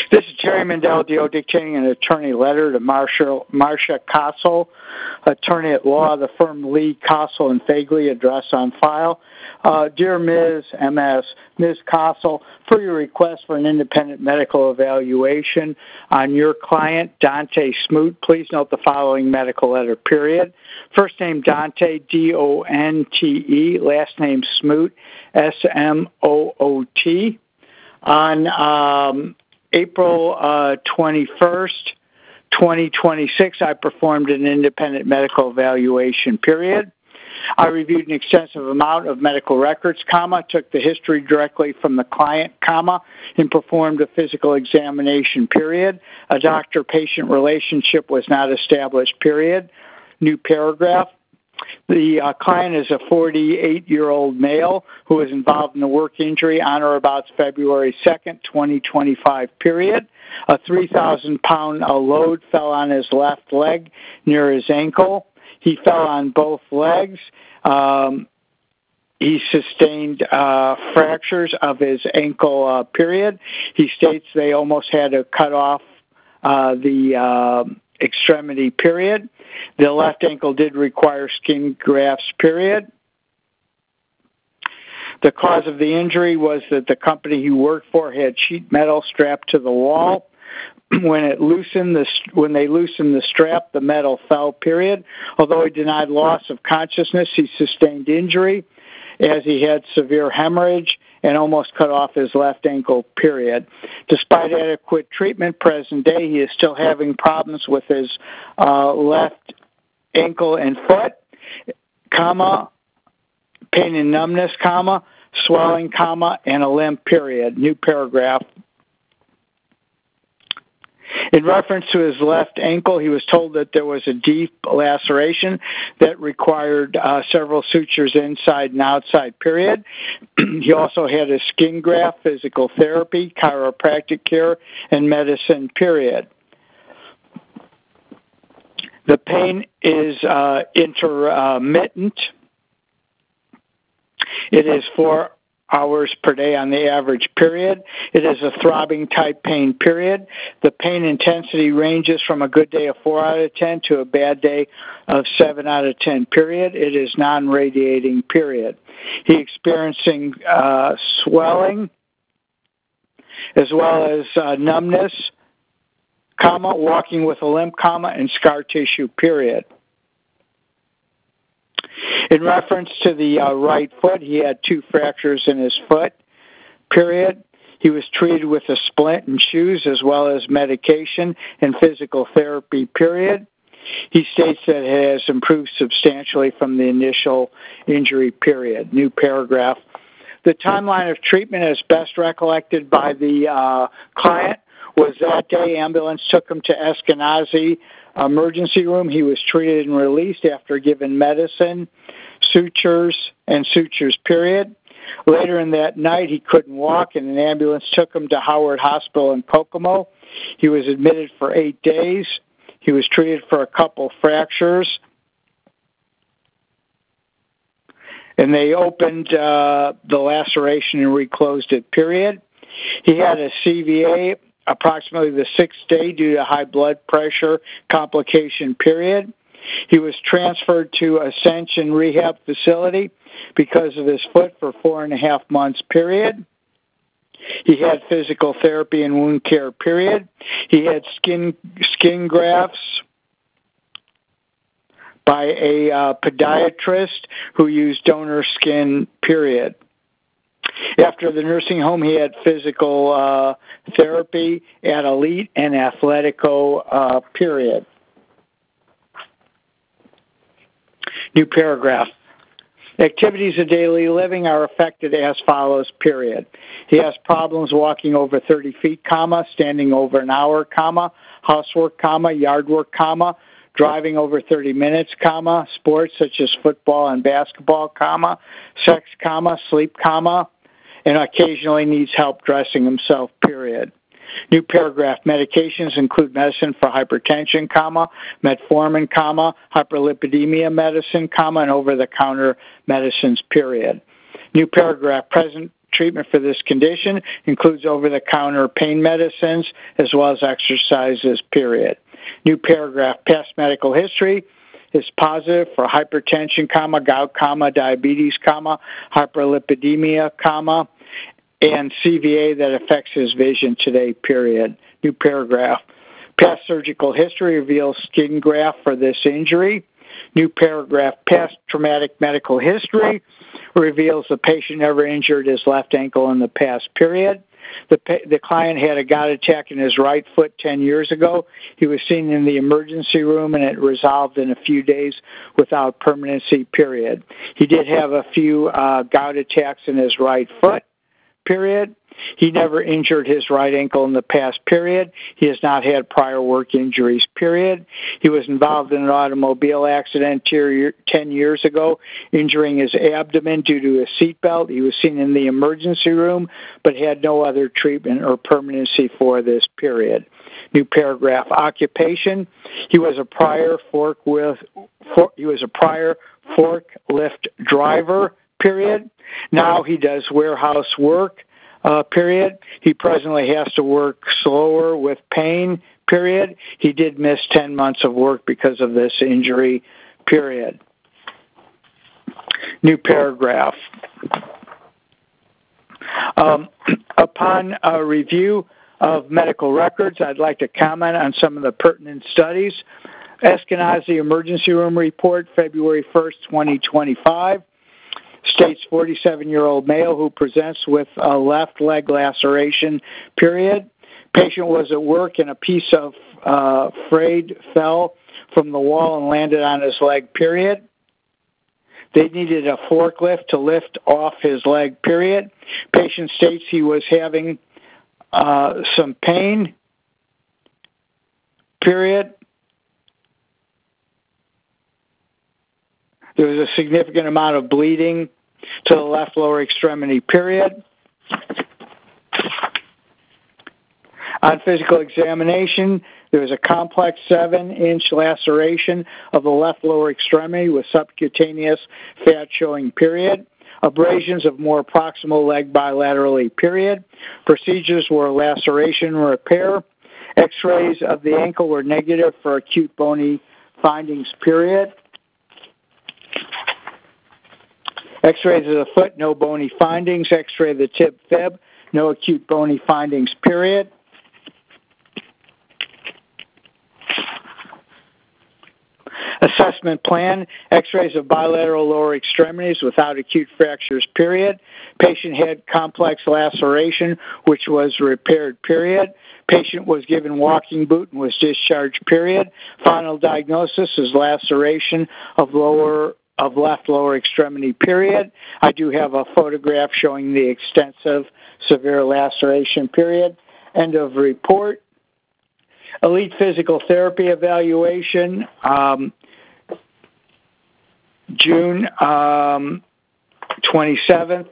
This is Jerry Mandel-Dio dictating an attorney letter to Marcia Castle, attorney at law of the firm Lee, Castle, and Fagley, address on file. Dear Ms. M.S., Ms. Castle, for your request for an independent medical evaluation on your client, Dante Smoot, please note the following medical letter, period. First name Dante, D-O-N-T-E, last name Smoot, S-M-O-O-T. On April 21st, 2026, I performed an independent medical evaluation, period. I reviewed an extensive amount of medical records, took the history directly from the client, and performed a physical examination, period. A doctor-patient relationship was not established, period. New paragraph. The client is a 48-year-old male who was involved in a work injury on or about February 2nd, 2025, period. A 3,000-pound load fell on his left leg near his ankle. He fell on both legs. He sustained fractures of his ankle, period. He states they almost had to cut off the extremity, period. The left ankle did require skin grafts, period. The cause of the injury was that the company he worked for had sheet metal strapped to the wall. When they loosened the strap, the metal fell, period. Although he denied loss of consciousness, he sustained injury as he had severe hemorrhage and almost cut off his left ankle, period. Despite adequate treatment present day, he is still having problems with his left ankle and foot, pain and numbness, swelling, and a limp, period. New paragraph. In reference to his left ankle, he was told that there was a deep laceration that required several sutures inside and outside, period. He also had a skin graft, physical therapy, chiropractic care, and medicine, period. The pain is intermittent. It is 4 hours per day on the average, period. It is a throbbing type pain, period. The pain intensity ranges from a good day of 4 out of 10 to a bad day of 7 out of 10, period. It is non-radiating, period. He experiencing swelling as well as numbness, walking with a limp, and scar tissue, period. In reference to the right foot, he had 2 fractures in his foot, period. He was treated with a splint and shoes as well as medication and physical therapy, period. He states that it has improved substantially from the initial injury, period. New paragraph. The timeline of treatment, as best recollected by the client, was that day ambulance took him to Eskenazi emergency room. He was treated and released after given medicine, sutures, period. Later in that night, he couldn't walk, and an ambulance took him to Howard Hospital in Kokomo. He was admitted for 8 days. He was treated for a couple fractures, and they opened the laceration and reclosed it, period. He had a CVA approximately the 6th day due to high blood pressure complication, period. He was transferred to Ascension Rehab Facility because of his foot for 4.5 months, period. He had physical therapy and wound care, period. He had skin grafts by a podiatrist who used donor skin, period. After the nursing home, he had physical therapy at Elite and Athletico, period. New paragraph. Activities of daily living are affected as follows, period. He has problems walking over 30 feet, standing over an hour, housework, yard work, driving over 30 minutes, sports such as football and basketball, sex, sleep, and occasionally needs help dressing himself, period. New paragraph. Medications include medicine for hypertension, metformin, hyperlipidemia medicine, and over-the-counter medicines, period. New paragraph. Present treatment for this condition includes over-the-counter pain medicines as well as exercises, period. New paragraph, past medical history is positive for hypertension, gout, diabetes, hyperlipidemia, and CVA that affects his vision today, period. New paragraph. Past surgical history reveals skin graft for this injury. New paragraph. Past traumatic medical history reveals the patient never injured his left ankle in the past, period. The client had a gout attack in his right foot 10 years ago. He was seen in the emergency room and it resolved in a few days without permanency, period. He did have a few gout attacks in his right foot, period. He never injured his right ankle in the past, period. He has not had prior work injuries, period. He was involved in an automobile accident 10 years ago, injuring his abdomen due to a seatbelt. He was seen in the emergency room, but had no other treatment or permanency for this, period. New paragraph. Occupation. He was a prior forklift driver, period. Now he does warehouse work, period. He presently has to work slower with pain, period. He did miss 10 months of work because of this injury, period. New paragraph. Upon a review of medical records, I'd like to comment on some of the pertinent studies. Eskenazi Emergency Room Report, February 1st, 2025. States 47-year-old male who presents with a left leg laceration, period. Patient was at work and a piece of frayed fell from the wall and landed on his leg, period. They needed a forklift to lift off his leg, period. Patient states he was having some pain, period. There was a significant amount of bleeding to the left lower extremity, period. On physical examination, there was a complex 7-inch laceration of the left lower extremity with subcutaneous fat showing, period. Abrasions of more proximal leg bilaterally, period. Procedures were laceration repair. X-rays of the ankle were negative for acute bony findings, period. X-rays of the foot, no bony findings. X-ray of the tib fib, no acute bony findings, period. Assessment plan, X-rays of bilateral lower extremities without acute fractures, period. Patient had complex laceration, which was repaired, period. Patient was given walking boot and was discharged, period. Final diagnosis is laceration of left lower extremity, period. I do have a photograph showing the extensive severe laceration, period. End of report. Elite physical therapy evaluation, June 27th,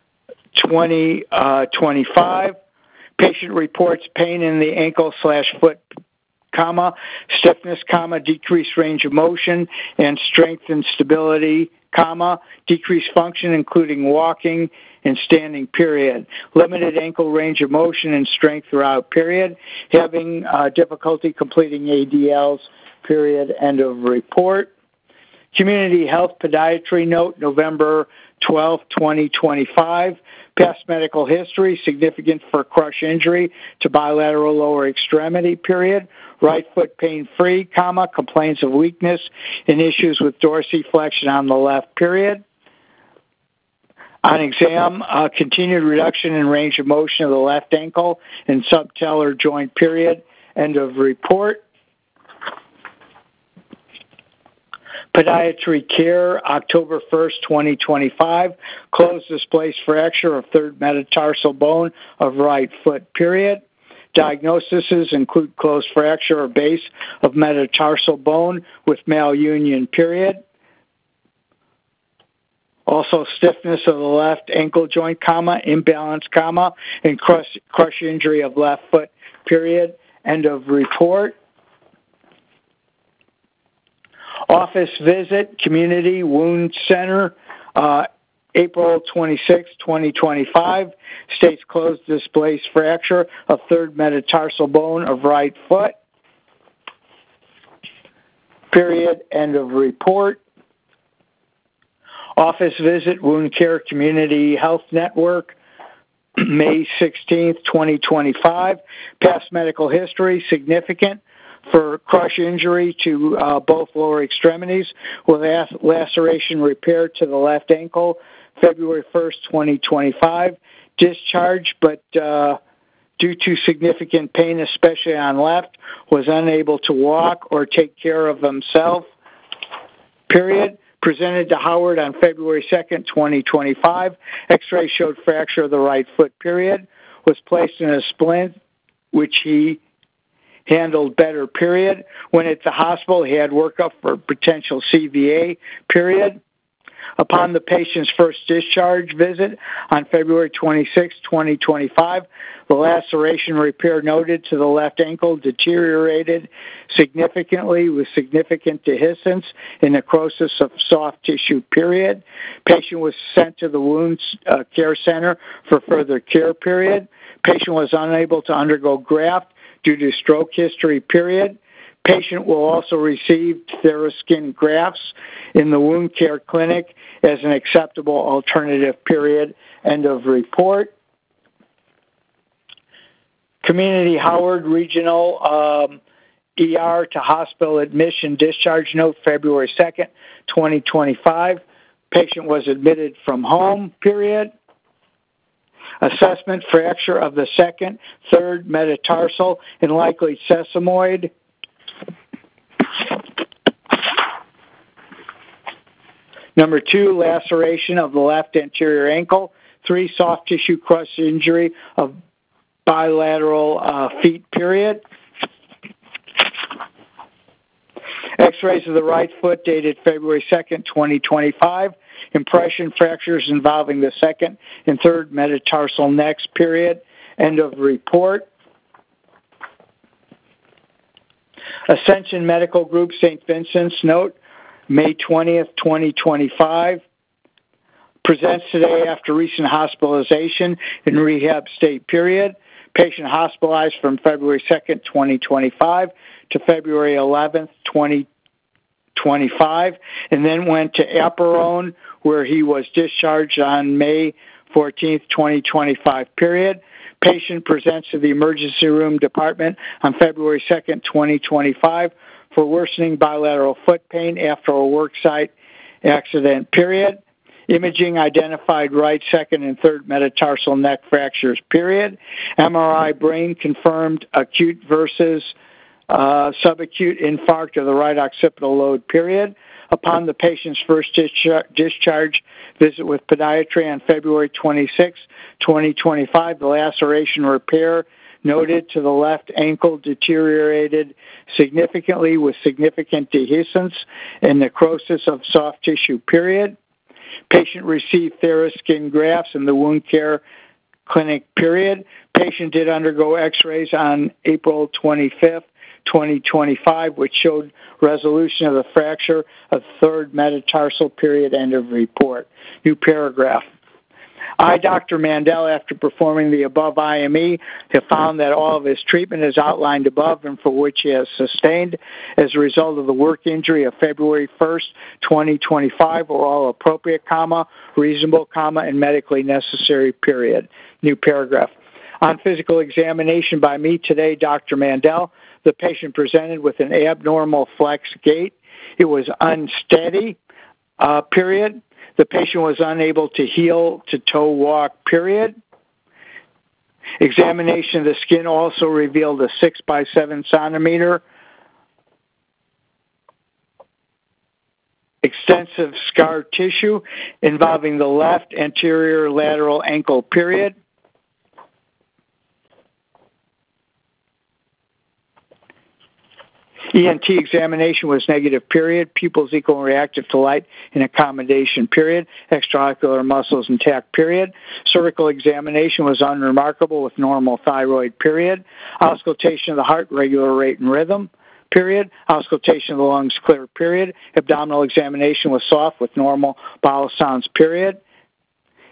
2025. Patient reports pain in the ankle/foot, stiffness, decreased range of motion and strength and stability, decreased function including walking and standing, period. Limited ankle range of motion and strength throughout, period. Having difficulty completing ADLs, period. End of report. Community Health Podiatry Note, November 12, 2025. Past medical history, significant for crush injury to bilateral lower extremity, period. Right foot pain-free, complains of weakness and issues with dorsiflexion on the left, period. On exam, continued reduction in range of motion of the left ankle and subtalar joint, period. End of report. Podiatry care, October 1st, 2025. Closed displaced fracture of third metatarsal bone of right foot, period. Diagnoses include closed fracture or base of metatarsal bone with malunion, period. Also stiffness of the left ankle joint, imbalance, and crush injury of left foot, period. End of report. Office visit, community wound center, April 26, 2025, states closed displaced fracture of third metatarsal bone of right foot. Period. End of report. Office visit, Wound Care Community Health Network, May 16, 2025. Past medical history, significant for crush injury to both lower extremities with laceration repair to the left ankle, February 1st, 2025. Discharge, but due to significant pain, especially on left, was unable to walk or take care of himself. Period. Presented to Howard on February 2nd, 2025. X-ray showed fracture of the right foot. Period. Was placed in a splint, which he handled better. Period. When at the hospital, he had workup for potential CVA. Period. Upon the patient's first discharge visit on February 26, 2025, the laceration repair noted to the left ankle deteriorated significantly with significant dehiscence and necrosis of soft tissue. Period. Patient was sent to the Wound Care Center for further care. Period. Patient was unable to undergo graft due to stroke history. Period. Patient will also receive TheraSkin grafts in the wound care clinic as an acceptable alternative. Period. End of report. Community Howard Regional ER to hospital admission discharge note, February 2nd, 2025. Patient was admitted from home. Period. Assessment, fracture of the second, third metatarsal and likely sesamoid. Number 2, laceration of the left anterior ankle. 3, soft tissue crush injury of bilateral feet. Period. X-rays of the right foot dated February 2nd, 2025. Impression fractures involving the second and third metatarsal necks. Period. End of report. Ascension Medical Group, St. Vincent's note, May 20th, 2025. Presents today after recent hospitalization in rehab state. Period. Patient hospitalized from February 2nd, 2025 to February 11th, 2025, and then went to Aperone, where he was discharged on May 14th, 2025. Period. Patient presents to the emergency room department on February 2nd, 2025 for worsening bilateral foot pain after a worksite accident. Period. Imaging identified right, second, and third metatarsal neck fractures. Period. MRI brain confirmed acute versus subacute infarct of the right occipital lobe. Period. Upon the patient's first discharge visit with podiatry on February 26, 2025, the laceration repair noted to the left ankle deteriorated significantly with significant dehiscence and necrosis of soft tissue. Period. Patient received TheraSkin grafts in the wound care clinic. Period. Patient did undergo X-rays on April 25th, 2025, which showed resolution of the fracture of third metatarsal. Period. End of report. New paragraph. I, Dr. Mandel, after performing the above IME, have found that all of his treatment is outlined above and for which he has sustained as a result of the work injury of February 1st, 2025, or all appropriate, reasonable, and medically necessary. Period. New paragraph. On physical examination by me today, Dr. Mandel, the patient presented with an abnormal flex gait. It was unsteady. Period. The patient was unable to heel to toe walk. Period. Examination of the skin also revealed a 6 by 7 centimeter extensive scar tissue involving the left anterior lateral ankle. Period. ENT examination was negative. Period. Pupils equal and reactive to light and accommodation. Period. Extraocular muscles intact. Period. Cervical examination was unremarkable with normal thyroid. Period. Auscultation of the heart, regular rate and rhythm. Period. Auscultation of the lungs clear. Period. Abdominal examination was soft with normal bowel sounds. Period.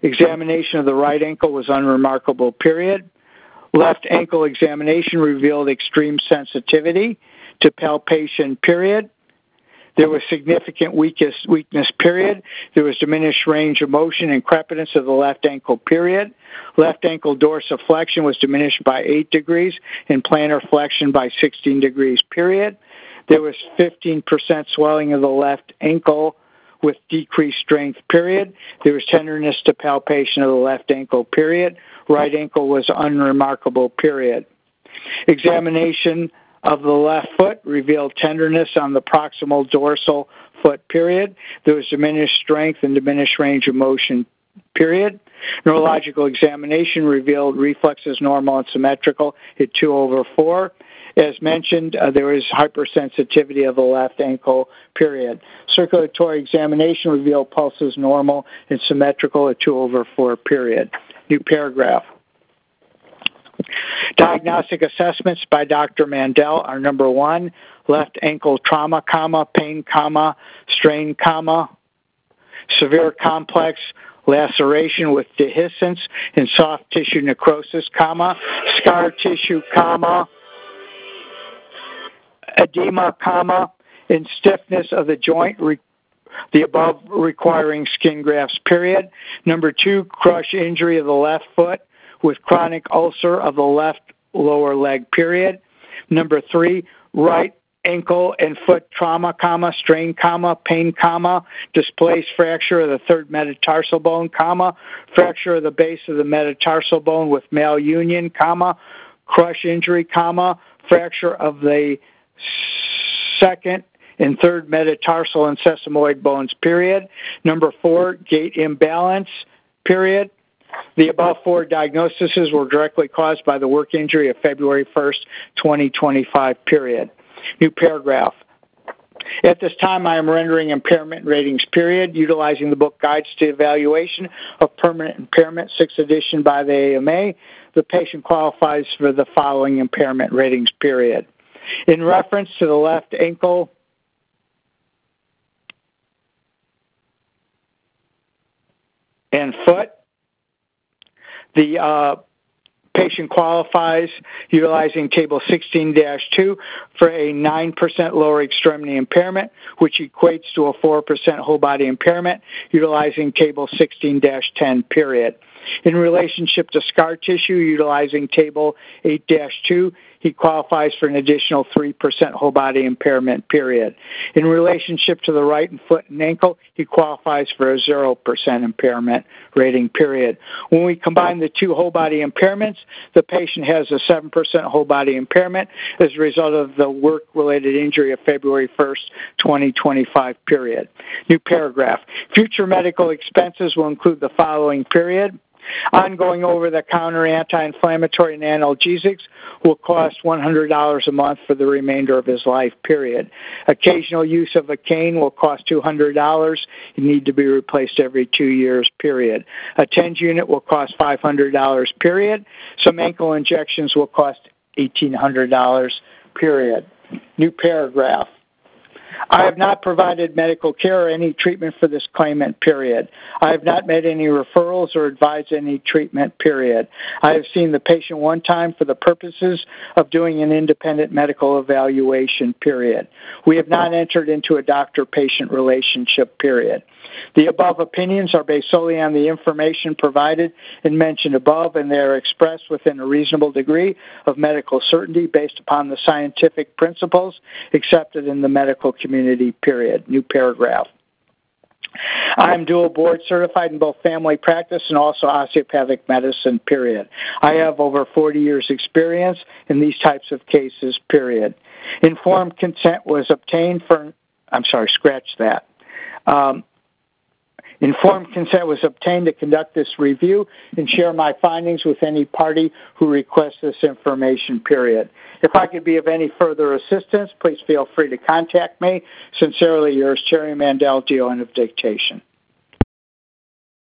Examination of the right ankle was unremarkable, period. Left ankle examination revealed extreme sensitivity to palpation, period. There was significant weakness, period. There was diminished range of motion and crepitance of the left ankle, period. Left ankle dorsiflexion was diminished by 8 degrees and plantar flexion by 16 degrees, period. There was 15% swelling of the left ankle with decreased strength, period. There was tenderness to palpation of the left ankle, period. Right ankle was unremarkable, period. Examination of the left foot revealed tenderness on the proximal dorsal foot, period. There was diminished strength and diminished range of motion, period. Neurological examination revealed reflexes normal and symmetrical at 2/4. As mentioned, there was hypersensitivity of the left ankle, period. Circulatory examination revealed pulses normal and symmetrical at 2/4, period. New paragraph. Diagnostic assessments by Dr. Mandel are: number 1, left ankle trauma, pain, strain, severe complex laceration with dehiscence and soft tissue necrosis, scar tissue, edema, and stiffness of the joint, the above requiring skin grafts, period. Number 2, crush injury of the left foot with chronic ulcer of the left lower leg, period. Number 3, right ankle and foot trauma, strain, pain, displaced fracture of the third metatarsal bone, fracture of the base of the metatarsal bone with malunion, crush injury, fracture of the second and third metatarsal and sesamoid bones, period. Number 4, gait imbalance, period. The above 4 diagnoses were directly caused by the work injury of February 1st, 2025, period. New paragraph. At this time, I am rendering impairment ratings, period, utilizing the book Guides to Evaluation of Permanent Impairment, 6th edition by the AMA. The patient qualifies for the following impairment ratings, period. In reference to the left ankle and foot, the patient qualifies utilizing Table 16-2 for a 9% lower extremity impairment, which equates to a 4% whole body impairment, utilizing Table 16-10, period. In relationship to scar tissue, utilizing Table 8-2, he qualifies for an additional 3% whole body impairment, period. In relationship to the right foot and ankle, he qualifies for a 0% impairment rating, period. When we combine the 2 whole body impairments, the patient has a 7% whole body impairment as a result of the work-related injury of February 1st, 2025, period. New paragraph. Future medical expenses will include the following, period. Ongoing over-the-counter anti-inflammatory and analgesics will cost $100 a month for the remainder of his life, period. Occasional use of a cane will cost $200 and need to be replaced every 2 years, period. A TENS unit will cost $500, period. Some ankle injections will cost $1,800, period. New paragraph. I have not provided medical care or any treatment for this claimant, period. I have not made any referrals or advised any treatment, period. I have seen the patient one time for the purposes of doing an independent medical evaluation, period. We have not entered into a doctor-patient relationship, period. The above opinions are based solely on the information provided and mentioned above, and they are expressed within a reasonable degree of medical certainty based upon the scientific principles accepted in the medical community, period. New paragraph. I am dual board certified in both family practice and also osteopathic medicine, period. I have over 40 years experience in these types of cases, period. Informed consent was obtained for, Informed consent was obtained to conduct this review and share my findings with any party who requests this information, period. If I could be of any further assistance, please feel free to contact me. Sincerely yours, Terry Mandel, DON of Dictation.